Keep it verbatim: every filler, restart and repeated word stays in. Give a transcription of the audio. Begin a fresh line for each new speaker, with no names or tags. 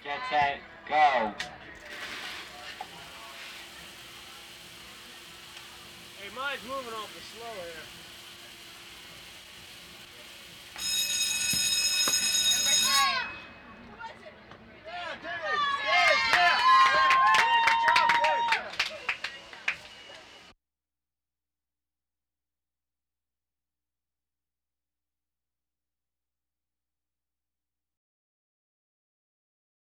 Get set, go.
Hey, mine's moving awful slow here.